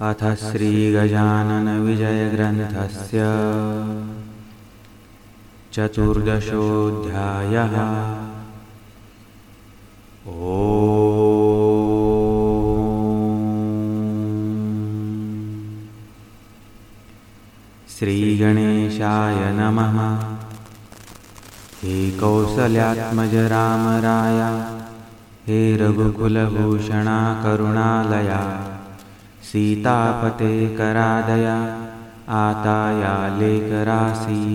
अथ श्रीगजाननविजयग्रन्थस्य चतुर्दशोऽध्यायः। श्रीगणेशाय नमः। हे कौसल्यात्मज राम राया, हे रघुकुलभूषणा करुणालया, सीतापते करादया, आताया लेकरासी।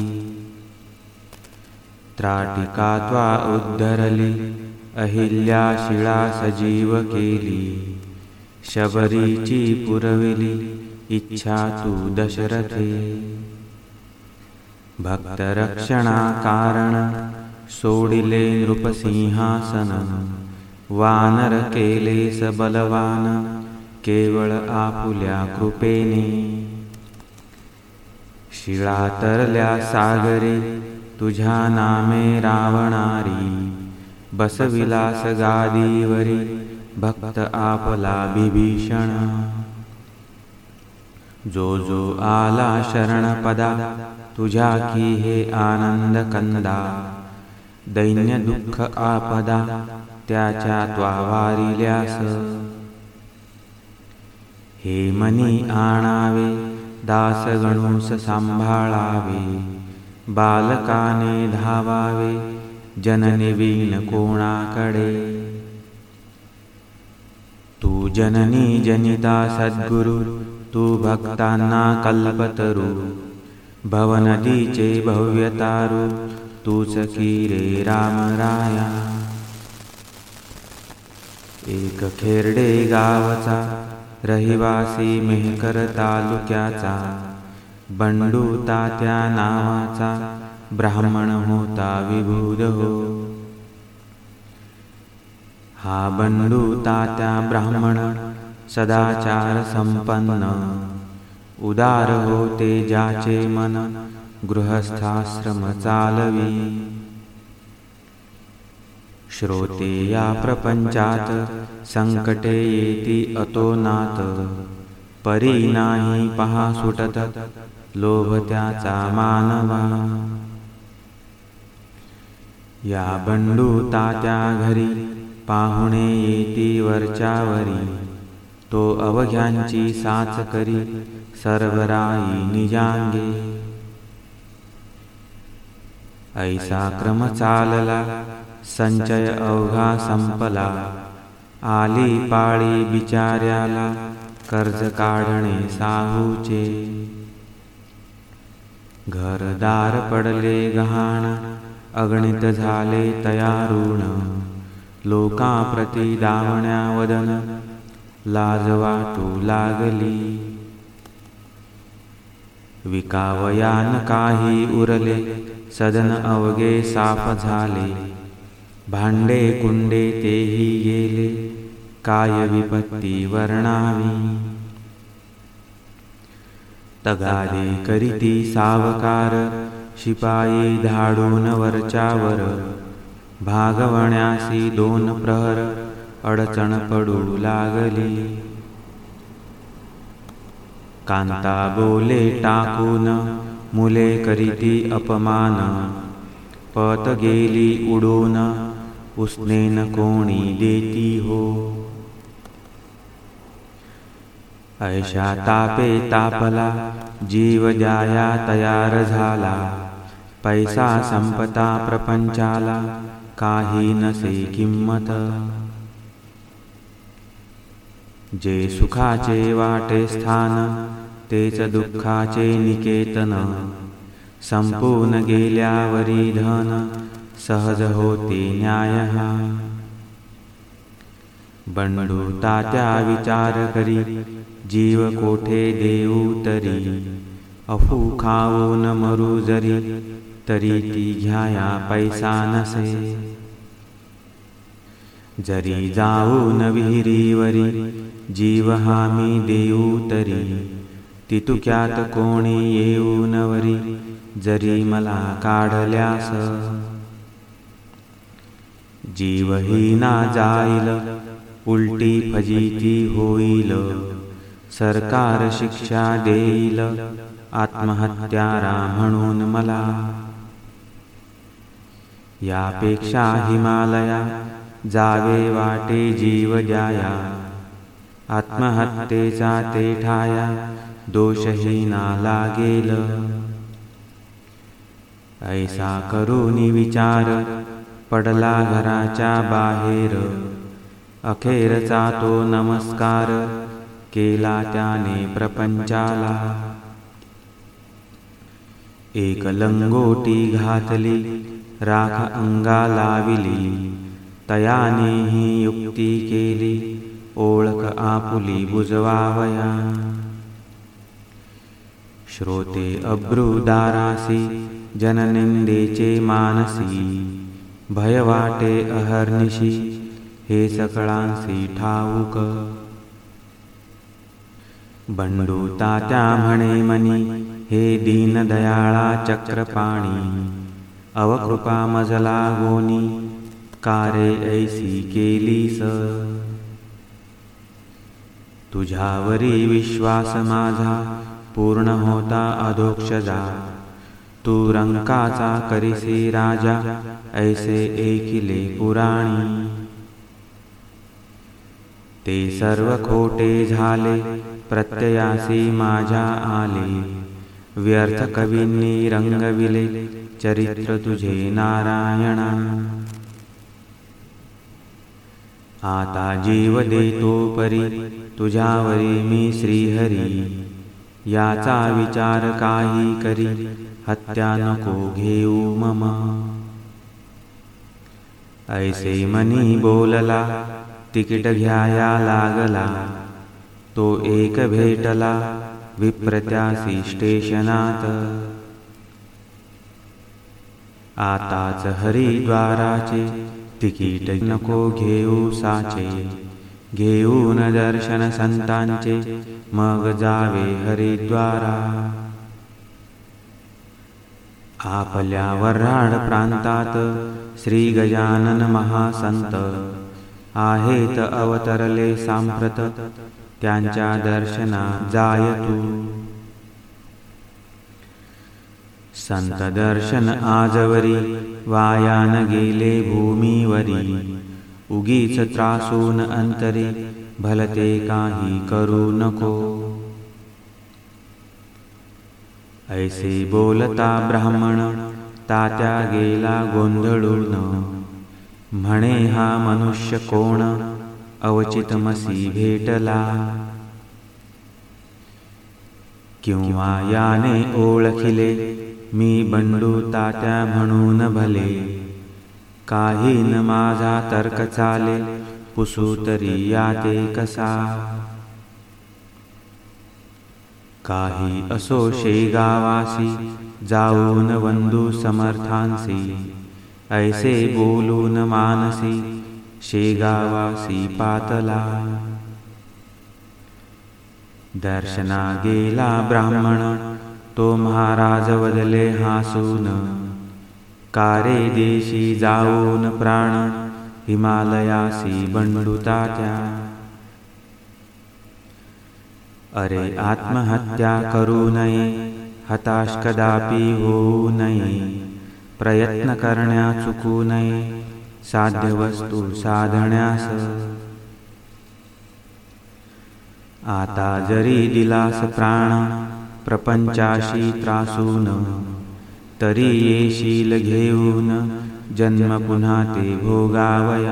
त्राटिका त्वा उद्धरली, अहिल्या शिळा सजीव केली, शबरीची पुरविली इच्छा तू दशरथे। भक्तरक्षणा कारण सोडिले नृपसिंहासन, वानर केले सबलवान केवळ आपुल्या कृपेने। शिळा तरल्या सागरे तुझ्या नामे रावणारी, बसविलास गादीवरी भक्त आपला बिभीषण। जो जो आला शरणपदा, तुझ्या की हे आनंद कंदा, दैन्य दुःख आपदा त्याच्या त्वा वारिल्यास। हे मनी आणावे दासगणूस सांभाळावे, बालकाने धावावे जननी वीण कोणाकडे। तू जननी जनिता सद्गुरु, तू भक्तांना कल्पतरू, भवनदीचे भव्यतारू तूच की रे राम राया। एक खेरडे गावचा रहिवासी मेहकर तालुक्याचा, बंडू तात्या नावाचा ब्राह्मण होता विभूद हो। हा बंडू तात्या ब्राह्मण सदाचार संपन्न, उदार होते ज्याचे मन गृहस्थाश्रम चालवी। श्रोते या प्रपंचात संकटे येती अतोनात, परी नाही पहा सुटत लोभ त्याचा मानवा। या बंडू तात्या घरी पाहुणे येती वरच्यावरी, तो अवघ्यांची साच करी सर्वराई निजांगे। ऐसा क्रम चालला संचय अवघा संपला, आली पाळी बिचाऱ्याला कर्ज काढणे साहूचे। घरदार पडले गहाण, अगणित झाले तयारुण, लोकांप्रती दावण्या वदन लाज वाटू लागली। विकावयान काही उरले, सदन अवघे साफ झाले, भांडे कुंडे तेही गेले, काय विपत्ती वर्णावी। तगादे करीती सावकार, शिपाई धाडून वरच्यावर, भागवण्यासी दोन प्रहर अडचण पडू लागली। कांता बोले टाकून मुले करीती अपमान, पत गेली उडून उसनेन कोणी देती हो। ऐशा तापे तापला जीव जाया तयार झाला, पैसा संपता प्रपंचाला काही नसे किंमत। जे सुखाचे वाटे स्थान, तेच दुःखाचे निकेतन, संपून गेल्यावरी धन सहज होते न्याय हा। बंडू तात्या विचार करी, जीव कोठे देऊ तरी, अफू खाऊन मरू जरी, तरी ती घ्याया पैसा नसे। जरी जाऊन विहिरीवरी, जीव हामी देऊ तरी, तितुक्यात कोणी येऊन वरी, जरी मला काढल्यास। जीवही ना जाईल, उलटी फजिती होईल, सरकार शिक्षा देईल आत्महत्यारा म्हणून मला. यापेक्षा हिमालया जावे वाटे जीव द्याया. आत्महत्येचा ते ठाया दोषही ना लागेल. ऐसा करूनी विचार पडला घराच्या बाहेर. अखेरचा तो नमस्कार केला त्याने प्रपंचाला. एक लंगोटी घातली राख अंगा लाविली. तयाने ही युक्ती केली ओळख आपुली बुजवावया. श्रोते अब्रुदारासी जननिंदेचे मानसी. भय वाटे अहर्निशी हे सकळांसी ठाऊक. बंडू तात्या म्हणे मनी हे दीनदयाळा चक्रपाणी. अवकृपा मजला गोनी कारे ऐसी केलीस. तुझ्यावरी विश्वास माझा पूर्ण होता अधोक्षजा. तू रंकाचा करीसी राजा ऐसे ऐकिले पुराणी. ते सर्व खोटे झाले प्रत्ययासी माझ्या आले. व्यर्थ कवींनी रंगविले चरित्र तुझे नारायणा. आता जीव देतो परी तुझ्यावरी मी श्रीहरी. याचा विचार काही करी हत्या नको घेऊ मम. ऐसे मनी बोलला तिकीट घ्याया लागला. तो एक भेटला विप्रत्यासी स्टेशनात. आताच हरिद्वाराचे तिकीट नको घेऊ साचे. घेऊन दर्शन संतांचे मग जावे हरिद्वारा. आपल्या वऱ्हाड प्रांतात श्री गजानन महासंत आहेत अवतरले सांप्रत. त्यांच्या दर्शना जाय तू. संत दर्शन आजवरी वायान गेले भूमीवरी. उगीच त्रासून अंतरी भलते काही करू नको. ऐसे बोलता ब्राह्मण तात्या गेला गोंधळून. म्हणे हा मनुष्य कोण अवचितमसी भेटला. किंवा याने ओळखिले मी बंडू तात्या म्हणून भले. काही न माझा तर्क चाले पुसू तरी याते कसा. काही असो शेगावासी जाऊन वंदू समर्थांसी. ऐसे बोलून मानसी शेगावासी पातला. दर्शना गेला ब्राह्मण तो महाराज वदले हासून. कारे देशी जाऊन प्राण हिमालयासी बंडू तात्या. अरे आत्महत्या करू नये हताश कदापि होऊ नये. प्रयत्न करण्या चुकू नये साध्य वस्तू साधण्यास. आता जरी दिलास प्राण प्रपंचाशी त्रासून. तरी येशील घेऊन जन्म पुन्हा ते भोगावया.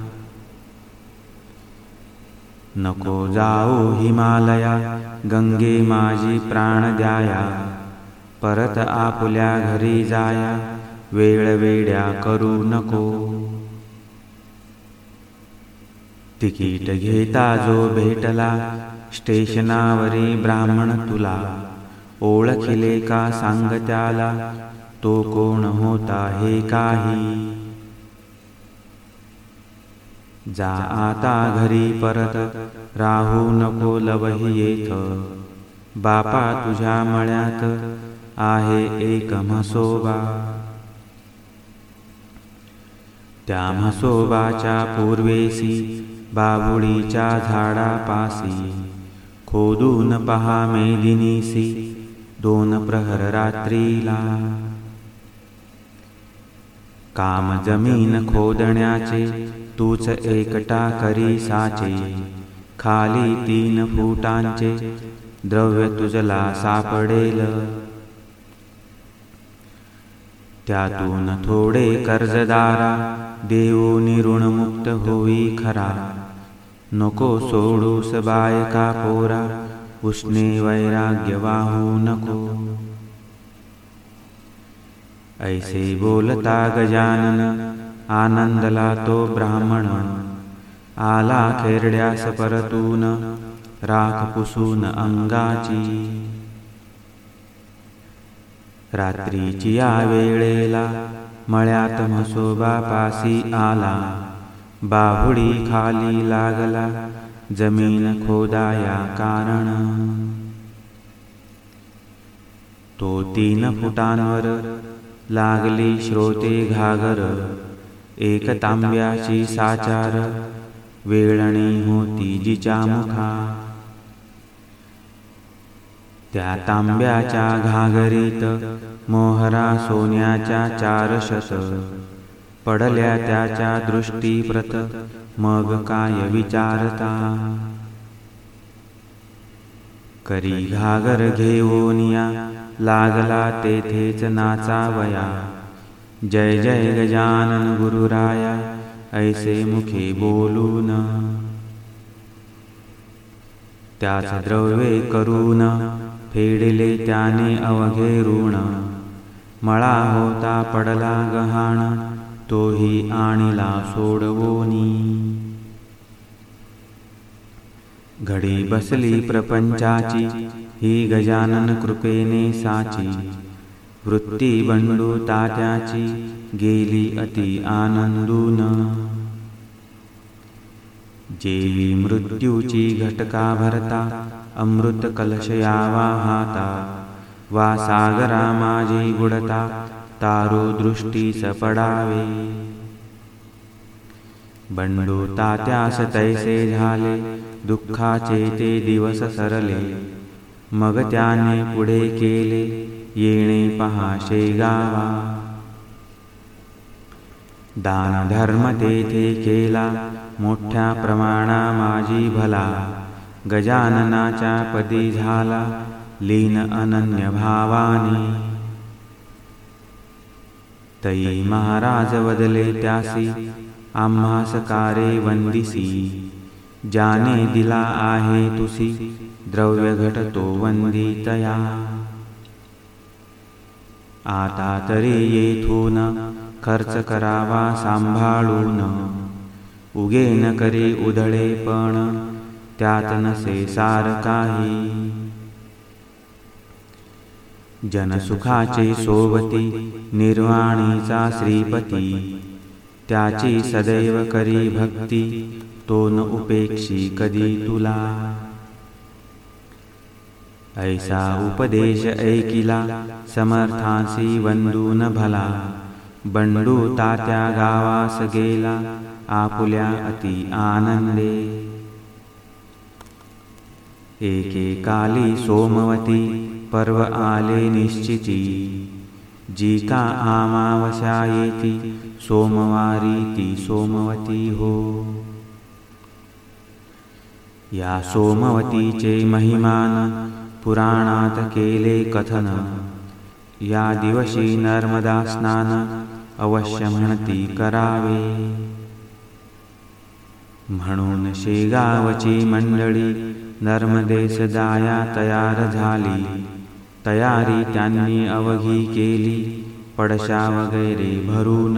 नको जाऊ हिमालया गंगे माझी प्राण द्याया. परत आपुल्या घरी जाया वेळ वेड्या करू नको. तिकीट घेता जो भेटला स्टेशनावरी ब्राह्मण तुला. ओळखिले का सांग त्याला तो कोण होता हे काही. जा आता घरी परत राहू नको लवही येथ. बापा तुझ्या मळ्यात आहे एक म्हसोबा. त्या म्हसोबाच्या पूर्वेसी बाभुळीच्या झाडापासी खोदून पहा मेदिनीसी 2 प्रहर रात्रीला. काम जमीन खोदण्याचे तूच एकटा करी साचे. खाली 3 फुटांचे द्रव्य तुझला सापडेल. त्यातून थोडे कर्जदारा देऊन ऋणमुक्त होई खरा. नको सोडूस बायका पोरा उसने वैराग्य वाहू नको. ऐसे बोलता गजानन आनंदला तो ब्राह्मण. आला खेरड्यास परतून राख पुसून अंगाची. रात्रीची या वेळेला मळ्यात म्हसोबा पासी आला. बाहुडी खाली लागला जमीन खोदाया कारण. तो 3 फुटांवर लागली श्रोते घागर. 1 तांब्याची साचार वेळणी होती जिच्या मुखा. त्या तांब्याच्या घागरीत मोहरा सोन्याच्या 400. पडल्या त्याच्या दृष्टीप्रत मग काय विचारता. करी घागर घेऊनिया लागला तेथेच नाचावया. जय जय गजानन गुरुराया ऐसे मुखे बोलून. त्याच द्रव्ये करून फेडले त्याने अवघे ऋण. मळा होता पडला गहाण तोही आणला सोडवोनी. घडी बसली प्रपंचाची ही गजानन कृपेने साची. वृत्ती बंडू तात्याची गेली अति आनंदून. जेवी मृत्यूची घटका भरता अमृत कलश यावा हाता. वा सागरा माझी बुडता तारू दृष्टीस पडावे. बंडू तात्यास तैसे झाले दुःखाचे ते दिवस सरले. मग त्याने पुढे केले येणे पहा शेगावा. दान धर्म तेथे केला मोठ्या प्रमाणा माझी भला. गजाननाच्या पदी झाला लीन अनन्य भावानी. तई महाराज वदले त्यासी आम्हास कारे वंदिसी. ज्याने दिला आहे तुसी द्रव्य घटतो वंदितया. आता तरी येथून खर्च करावा सांभाळून. उगे न करी उधळेपण त्यात नसे सार काही. जनसुखाचे सोबती निर्वाणीचा श्रीपती. त्याची सदैव करी भक्ती तो न उपेक्षी कधी तुला. ऐसा उपदेश ऐकिला समर्थांसी वंदून भला. बंडू तात्या गावास गेला आपुल्या अति आनंदे. एकेकाली सोमवती पर्व आले निश्चिती. जी का अमावस्या येती सोमवारी ती सोमवती हो. या सोमवतीचे महिमान पुराणात केले कथन. या दिवशी नर्मदा स्नान अवश्य म्हणती करावे. म्हणून शेगावची मंडळी नर्मदेस जाया तयार झाली. तयारी त्यांनी अवघी केली पडशा वगैरे भरून.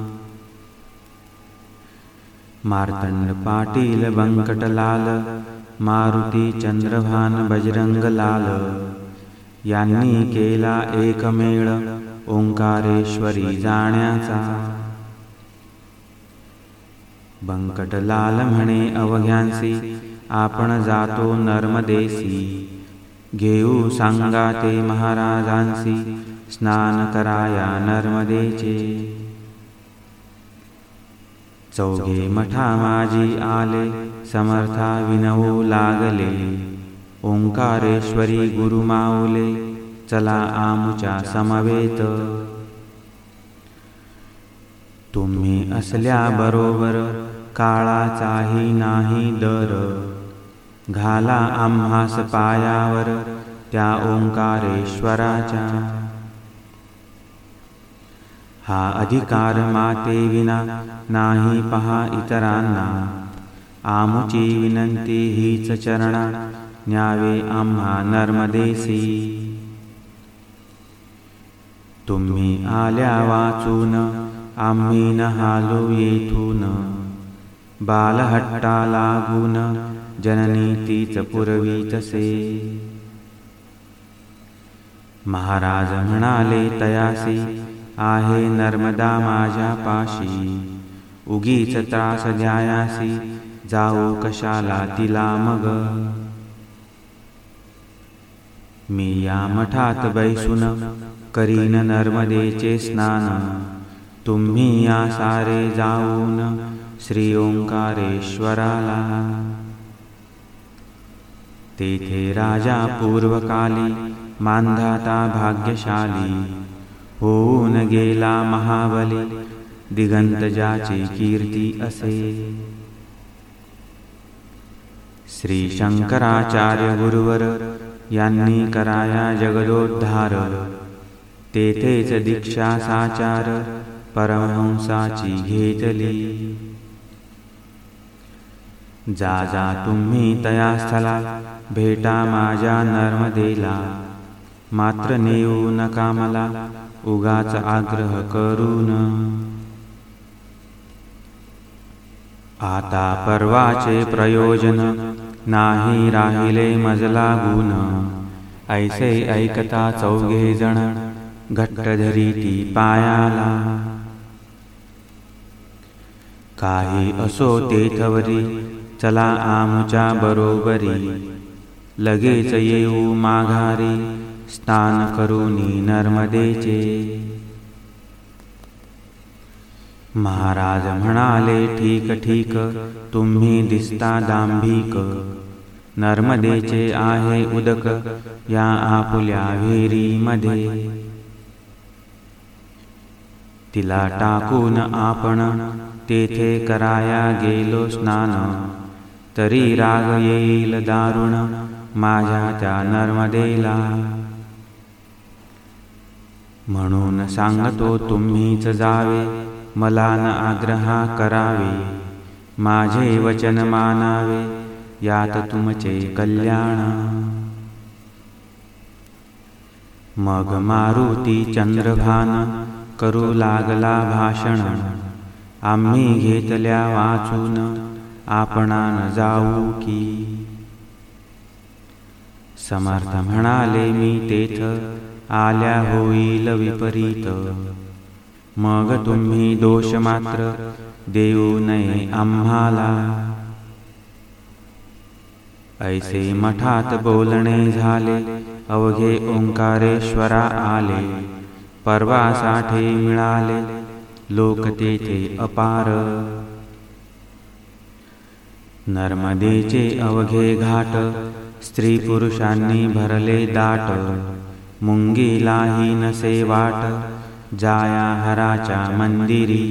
मार्तंड पाटील बंकटलाल मारुती चंद्रभान बजरंगलाल यांनी केला एकमेळ ओंकारेश्वरी जाण्याचा. बंकटलाल म्हणे अवघ्यांसी आपण जातो नर्मदेसी. घेऊ सांगा ते महाराजांसी स्नान कराया नर्मदेचे. चौघे मठा माझी आले समर्था विनवू लागले. ओंकारेश्वरी गुरुमाऊले, चला आमुच्या समवेत. तुम्ही असल्या बरोबर काळाचाही नाही दर, घाला आम्हास पायावर त्या ओंकारेश्वराच्या. हा अधिकार माते विना नाही पहा इतरांना, आमुची विनंती हीच चरणा न्यावे आम्हा नर्मदेसी. तुम्ही आल्या वाचून आम्ही न हालो येथून, बालहट्टा लागून जननी तीच पुरवीतसे. महाराज म्हणाले तयासी, आहे नर्मदा माझ्या पाशी, उगीच त्रास द्यायासी, जाऊ कशाला तिला मग. मी या मठात बैसून करीन नर्मदेचे स्नान, तुम्ही या सारे जाऊन श्री ओंकारेश्वराला. तेथे राजा पूर्वकाली मांधाता भाग्यशाली, होऊन गेला महाबली, दिगंत ज्याची कीर्ती असे. श्री शंकराचार्य गुरुवर यांनी कराया जगदोद्धार, तेथेच दीक्षा साचार परमहंसाची घेतली. जा जा तुम्ही तया स्थला, भेटा माझ्या नर्मदेला, मात्र नेऊ नका मला उगाच आग्रह करून. आता पर्वाचे प्रयोजन नाही राहिले मजला गुण, ऐसे ऐकता चौघे जण घट्ट धरीती पायाला. काही असो तेथवरी, चला आमुच्या बरोबरी, लगेच येऊ माघारी, स्नान करूनी नर्मदेचे. महाराज म्हणाले ठीक ठीक, तुम्ही दिसता दांभिक, नर्मदेचे आहे उदक या आपुल्या विहिरीमध्ये. तिला टाकून आपण तेथे कराया गेलो स्नान, तरी राग येईल दारुण माझ्या त्या नर्मदेला. म्हणून सांगतो तुम्हीच जावे, मला न आग्रहा करावे, माझे वचन मानावे, यात तुमचे कल्याण. मग मारुती चंद्रभान करू लागला भाषण, आम्ही घेतल्या वाचून आपणान जाऊ की. समर्थ म्हणाले मी तेथ, आल्या होईल विपरीत, मग तुम्ही दोष मात्र देऊ नये आम्हाला. ऐसे मठात बोलणे झाले, अवघे ओंकारेश्वरा आले, पर्वासाठी मिळाले लोक तेथे अपार. नर्मदेचे अवघे घाट स्त्री पुरुषांनी भरले दाट, मुंगीलाही नसे वाट जाया हराच्या मंदिरी.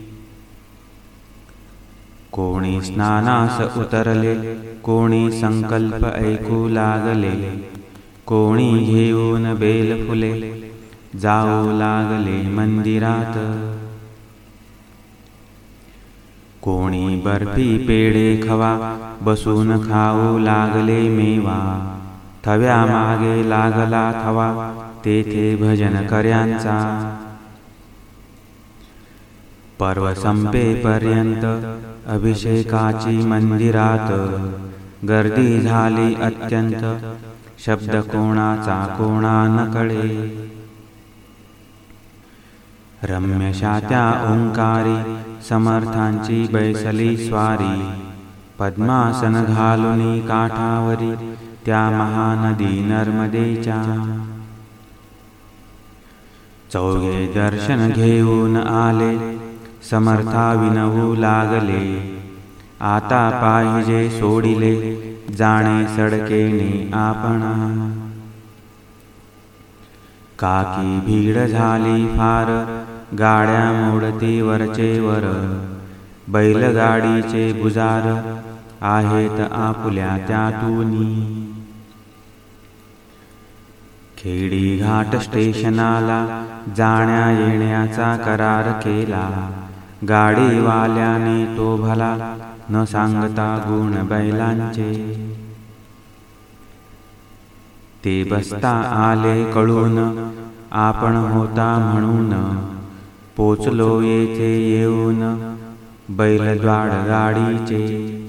कोणी स्नानास उतरले, कोणी संकल्प ऐकू लागले, कोणी घेऊन बेलफुले जाऊ लागले मंदिरात. कोणी बर्फी पेढे खवा बसून खाऊ लागले मेवा, थव्या मागे लागला थवा तेथे भजन कर्यांचा. पर्व संपेपर्यंत अभिषेकाची मंदिरात गर्दी झाली अत्यंत, शब्द कोणाचा कोणा न कळे. रम्यशा त्या ओंकारी समर्थांची बैसली स्वारी, पद्मासन घालुनी काठावरी त्या महानदी नर्मदेच्या. चौघे दर्शन घेऊन आले, समर्था विनवू लागले, आता पाहिजे सोडिले, जाणे सडकेने आपणा. काकी भीड झाली फार, गाड्या मोडती वरचेवर. बैलगाडीचे बुजार आहेत आपुल्या त्यातूनी. खेडी घाट स्टेशनाला जाण्या येण्याचा करार केला. गाडीवाल्याने तो भला न सांगता गुण बैलांचे. ते बसता आले कळून आपण होता म्हणून. पोचलो येथे येऊन बैलद्वाड गाडीचे.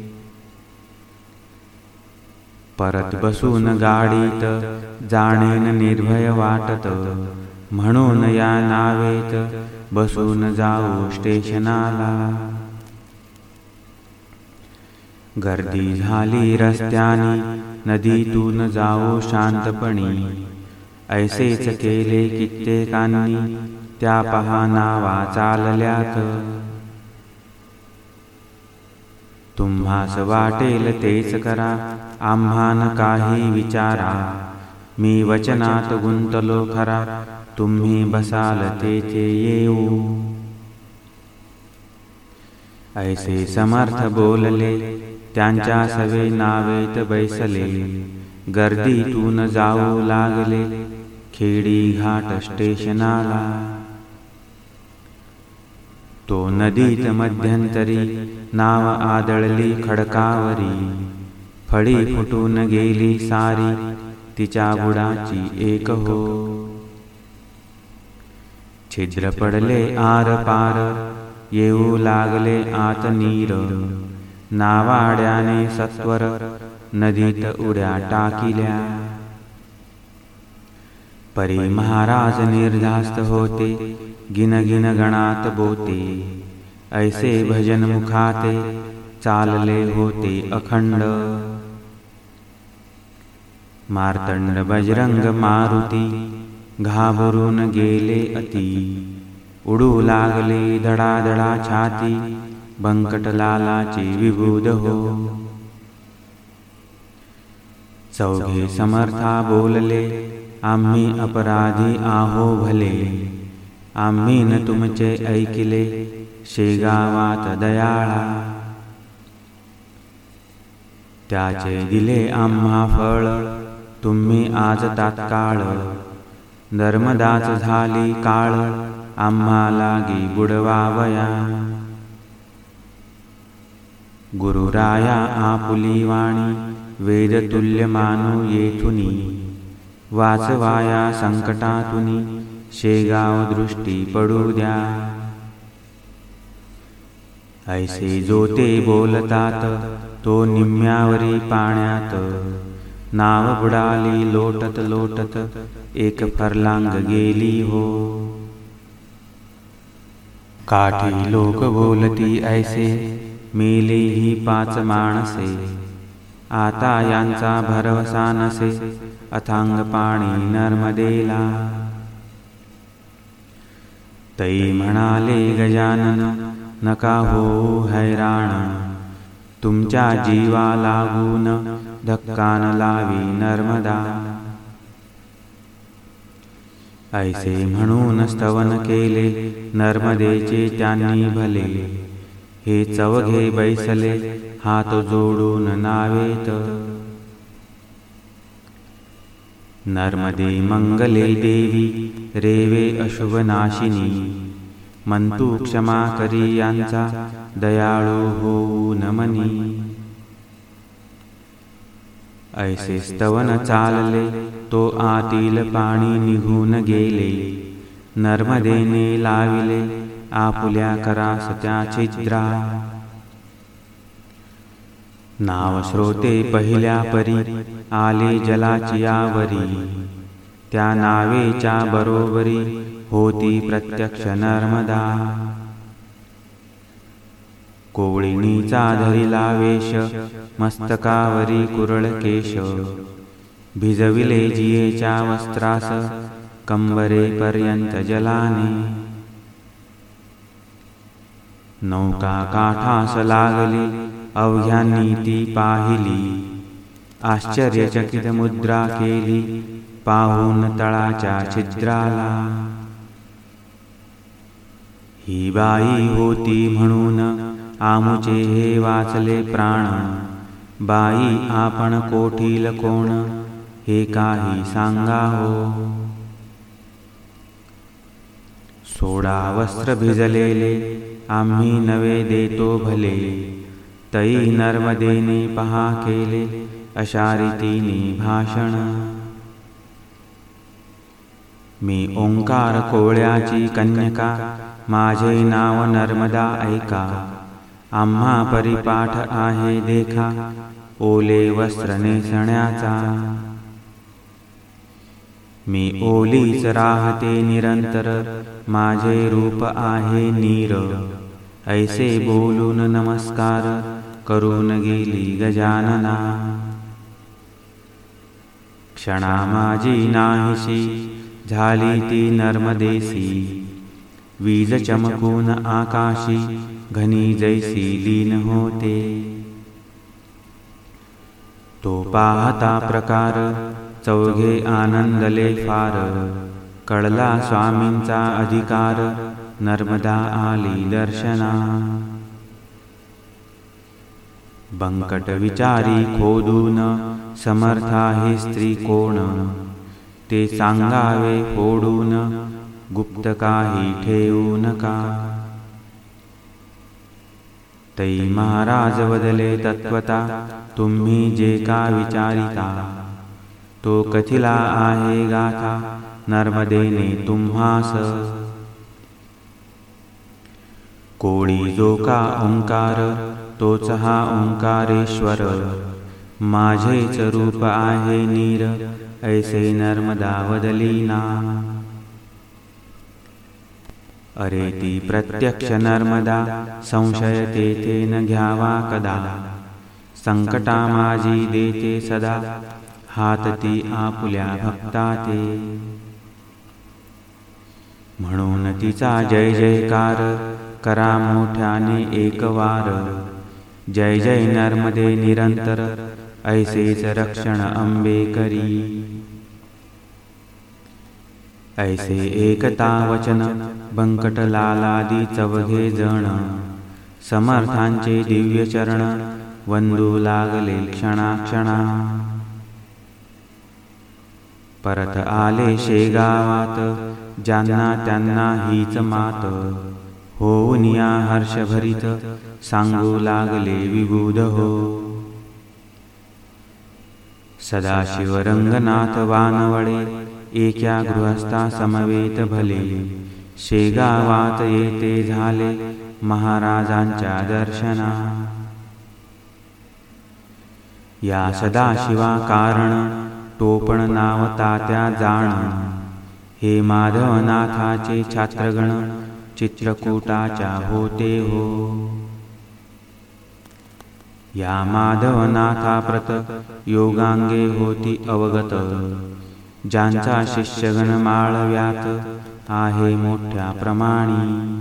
परत बसून गाडीत जाणेन निर्भय वाटत. म्हणून या नावेत बसून जाऊ स्टेशनाला. गर्दी झाली रस्त्यानी, नदीतून जाऊ शांतपणी. ऐसेच केले कित्येकांनी, त्या पहा नावा चालल्यात. तुम्हास वाटेल तेच करा, आम्हान काही विचारा. मी वचनात गुंतलो खरा, तुम्ही बसाल तेथे येऊ. ऐसे समर्थ बोलले, त्यांच्या सवे नावेत बैसले. गर्दीतून जाऊ लागले, खेडी घाट स्टेशनाला. तो नदीत मध्यंतरी नाव आदळली खडकावरी. फळी फुटून गेली सारी, तिच्या बुडाची एक हो. छिद्र पडले आर पार, येऊ लागले आत नीर. नावाड्याने सत्वर नदीत उड्या टाकिल्या. परी महाराज निर्धास्त होते, गिनगिन गणात बोते. ऐसे भजन मुखाते, चालले होते अखंड. मार्तंड बजरंग मारुती, घाबरून गेले अति. उडू लागले धडाधडा छाती, बंकटलालाची विबुध हो. चौघे समर्था बोलले, आम्ही अपराधी आहो भले. आम्ही न तुमचे ऐकिले, शेगावात दयाळा. त्याचे दिले आम्हा फळ, तुम्ही आज तात्काळ. नर्मदाच झाली काळ, आम्हा लागी बुडवावया. गुरुराया आपुली वाणी, वेदतुल्य मानू येथुनी. वाचवाया संकटातुनी, शेगाव दृष्टी पडू द्या. ऐसे जोते बोलतात, तो निम्म्यावरी पाण्यात. नाव बुडाली लोटत लोटत, एक फरलांग गेली हो. काठी लोक बोलती ऐसे, मेली ही 5 माणसे. आता यांचा भरवसा नसे, अथांग पाणी नर्मदेला. तै म्हणाले गजानन, नका हो हैराण. तुमच्या जीवा लागून, धक्का न लावी नर्मदा. ऐसे म्हणून स्तवन केले, नर्मदेचे त्यांनी भले. हे चौघे बैसले, हात जोडून नावेत. नर्मदे मंगले देवी, रेवे अशुभनाशिनी. मंतू क्षमा करी यांचा, दयाळू होऊ नमनी. ऐसे स्तवन चालले, तो आतील पाणी निघून गेले. नर्मदेने लाविले, आपुल्या करास त्या छिद्रा. नाव श्रोते पहिल्या परी, आले जलाची आवरी. त्या नावेच्या बरोबरी, होती प्रत्यक्ष नर्मदा. कोवळीणीचा धरिला वेश, मस्तकावरी कुरळ केश. भिजविले जियेच्या वस्त्रास, कंबरेपर्यंत जलाने. नौका काठास लागली, अवघ्यांनी ती पाहिली. आश्चर्यचकित मुद्रा केली पाहून तळाच्या छिद्राला. ही बाई होती म्हणून आमुचे हे वाचले प्राण. बाई आपण कोठील कोण हे काही सांगा हो. सोडा वस्त्र भिजलेले आम्ही नवे देतो भले. तई नर्मदेने पहा केले अशा रीतीने भाषण. मी ओंकार कोवळ्याची कन्यका माझे नाव नर्मदा ऐका. आम्हा परिपाठ आहे देखा ओले वस्त्र नेसण्याचा. मी ओलीच राहते निरंतर माझे रूप आहे नीर. ऐसे बोलून नमस्कार करून गेली गजानना. क्षणा माझी नाहीशी झाली ती नर्मदेसी. वीज चमकून आकाशी घनी जैसी लीन होते. तो पाहता प्रकार चौघे आनंदले फार. कळला स्वामींचा अधिकार नर्मदा आली दर्शना. बंकट विचारी खोदून समर्था हे स्त्री कोण. ते सांगावे फोडून गुप्त काही ठेवू नका. तै महाराज वदले तत्वता तुम्ही जे का विचारिता. तो कथिला आहे गाथा नर्मदेने तुम्हास. कोळी जो का ओंकार तोच हा ओंकारेश्वर. माझेच रूप आहे नीर ऐसे नर्मदा वदलीना. अरे ती प्रत्यक्ष नर्मदा संशय तेथे न घ्यावा कदा. संकटा माझी देते सदा हात ती आपुल्या भक्ताते. म्हणून तिचा जय जयकार करा मोठ्याने एक वार. जय जय नर्मदे निरंतर ऐसेच रक्षण अंबे करी. ऐसे एकता वचन बंकट लालादी चवघे जण. समर्थांचे दिव्य चरण वंदू लागले क्षणाक्षणा. परत आले शेगावात ज्यांना त्यांना हीच मात. होऊन या हर्षभरित सांगू लागले विबुध हो. सदाशिव रंगनाथ वानवडे एका गृहस्था समवेत भले. शेगावात येते झाले महाराजांच्या दर्शना. या सदाशिवा कारण टोपण नाव तात्या जाण. हे माधवनाथाचे छात्रगण चित्रकूटाच्या होते हो. या माधवनाथा प्रत योगांगे होती अवगत. ज्यांचा शिष्यगण माळव्यात आहे मोठ्या प्रमाणी.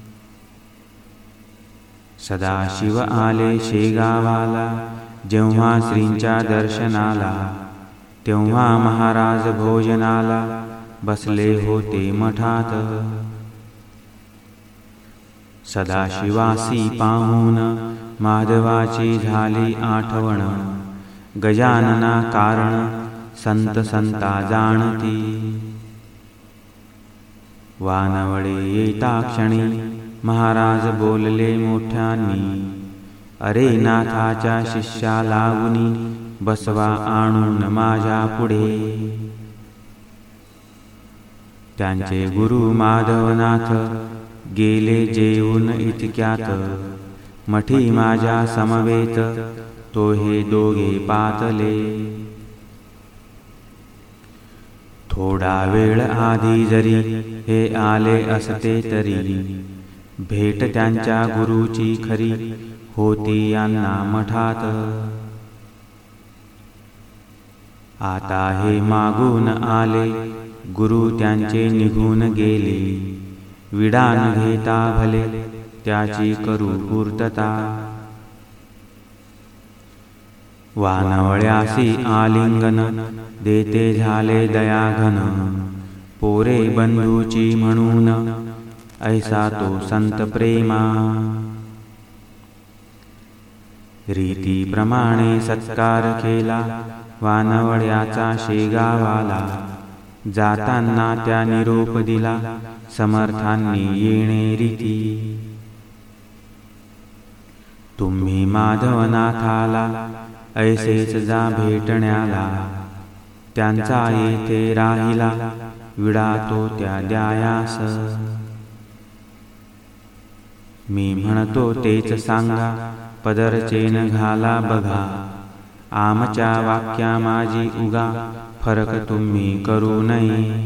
सदाशिव आले शेगावाला जेव्हा श्रींच्या दर्शनाला. तेव्हा महाराज भोजनाला बसले होते मठात. सदाशिवासी पाहून माधवाची झाली आठवण. गजानना कारण संत संता जाणती. वानवडे येता क्षणी महाराज बोलले मोठ्यांनी. अरे नाथाच्या शिष्या लागुनी बसवा आणून माझ्या पुढे. त्यांचे गुरु माधवनाथ गेले जेवून इतक्यात. मठी माझ्या समवेत तो हे दोघे पातले. थोडा वेळ आधी जरी हे आले असते तरी. भेट त्यांच्या गुरुची खरी होती यांना मठात. आता हे मागून आले गुरु त्यांचे निघून गेले. विडान घेता भले त्याची करू पूर्तता. वानवळ्यासी आलिंगन देते झाले दयाघन, पोरे बंधूची म्हणून ऐसा तो संत प्रेमा. रीतीप्रमाणे सत्कार केला वानवळ्याचा शेगावाला, जाताना त्या निरोप दिला समर्थांनी येणे रीती. तुम्ही माधवनाथाला ऐसेच जा भेटण्याला, त्यांचा येथे राहिला विडा तो त्या द्यायास. मी म्हणतो तेच सांगा पदरचेन घाला बघा, आमच्या वाक्या माझी उगा फरक तुम्ही करू नये.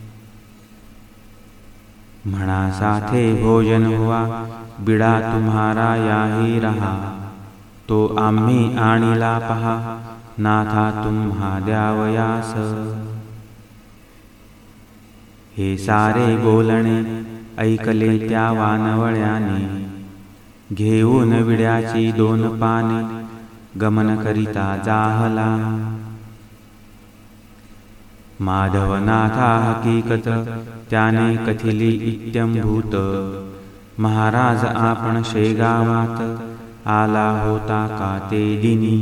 म्हणा साथे भोजन हुआ बिडा तुम्हारा याही रहा, तो आम्ही आणिला पहा नाथा तुम्हा द्यावयास. हे सारे बोलणे ऐकले त्या वानवळ्याने, घेऊन विड्याची 2 पाने गमन करिता जाहला. माधवनाथा हकीकत त्याने कथिली इत्यंभूत, महाराज आपण शेगावात आला होता का ते दिनी.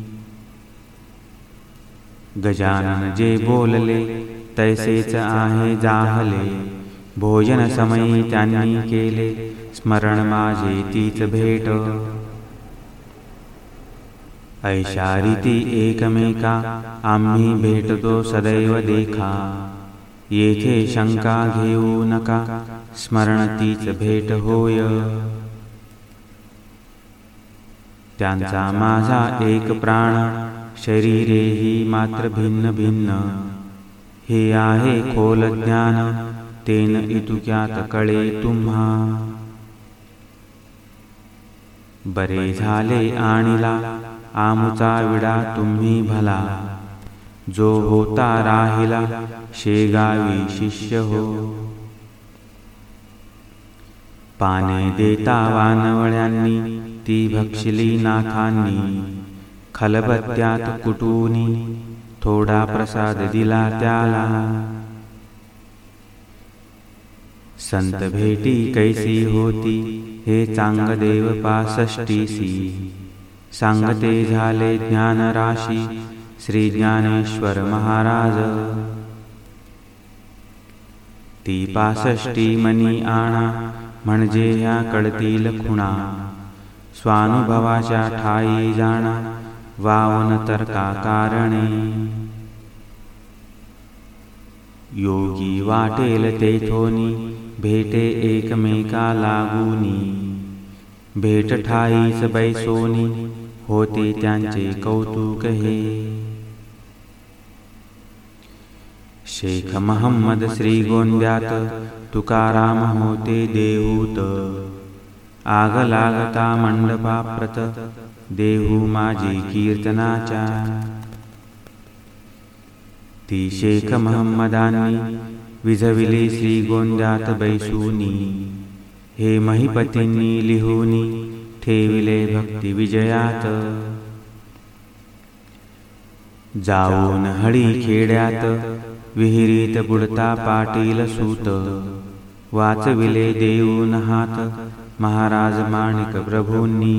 गजानन जे बोलले तैसेच आहे जाहले, भोजन समयी त्यांनी केले स्मरण माझे तीच भेट. ऐशा रीती एकमेका आम्ही भेटतो सदैव देखा, येथे शंका घेऊ नका स्मरण तीच भेट होय. त्यांचा माझा एक प्राण शरीरेही मात्र भिन्न भिन्न, हे आहे खोल ज्ञान तेन इतुक्यात कळे तुम्हा. बरे झाले आणिला आमुचा विडा तुम्ही भला, जो होता राहिला शेगावी शिष्य हो. पाने देता वानवळ्यांनी ती भक्षिली नाथांनी, खलबत्त्यात कुटूनी थोडा प्रसाद दिला त्याला. संत भेटी कैसी होती हे चांगदेव 65सी, सांगते झाले ज्ञानराशी श्री ज्ञानेश्वर महाराज. ती 65 मनी आणा म्हणजे ह्या कळतील खुणा, स्वानुभवाच्या ठाई जाणा वावन तर्का कारणे. योगी वाटेल तेथोनी भेटे एकमेका लागूनी, भेट ठाईच बैसोनी होते त्यांचे कौतुक हे. शेख महम्मद श्रीगोंद्यात तुकाराम होते देहूत, आग लागता मंडपाप्रत देहू माझी कीर्तनाच्या. ती शेख महम्मदांनी विझविली श्रीगोंद्यात बैसूनी, हे महिपतींनी लिहूनी ठेविले भक्ती विजयात. जाऊन हळी खेड्यात विहिरीत बुडता पाटील सूत, वाचविले देऊन हात महाराज माणिक प्रभूंनी.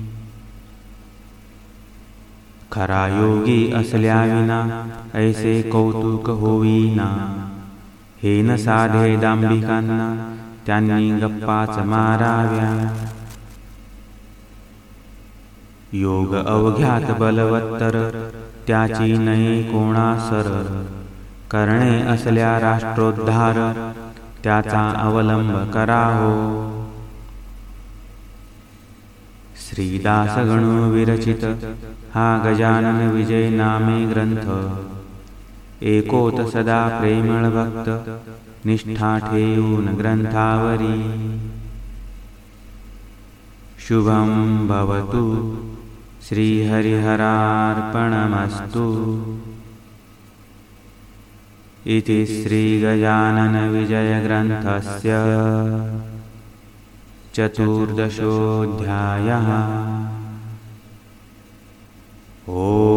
खरा योगी असल्याविना ऐसे कौतुक होईना, हे न साधे दांभिकांना त्यांनी गप्पाच माराव्या. योग अवघ्यात बलवत्तर त्याची नये कोणासर, करणे असल्या राष्ट्रोद्धार त्याचा अवलंब कराहो. श्रीदास गणू विरचित हा गजानन विजय नामे ग्रंथ, एकोत सदा प्रेमळ भक्त निष्ठा ठेवून ग्रंथावरी. शुभं भवतु. श्रीहरिहरार्पणमस्तु. इति श्रीगजानन विजय ग्रंथस्य 14ोऽध्यायः। ॐ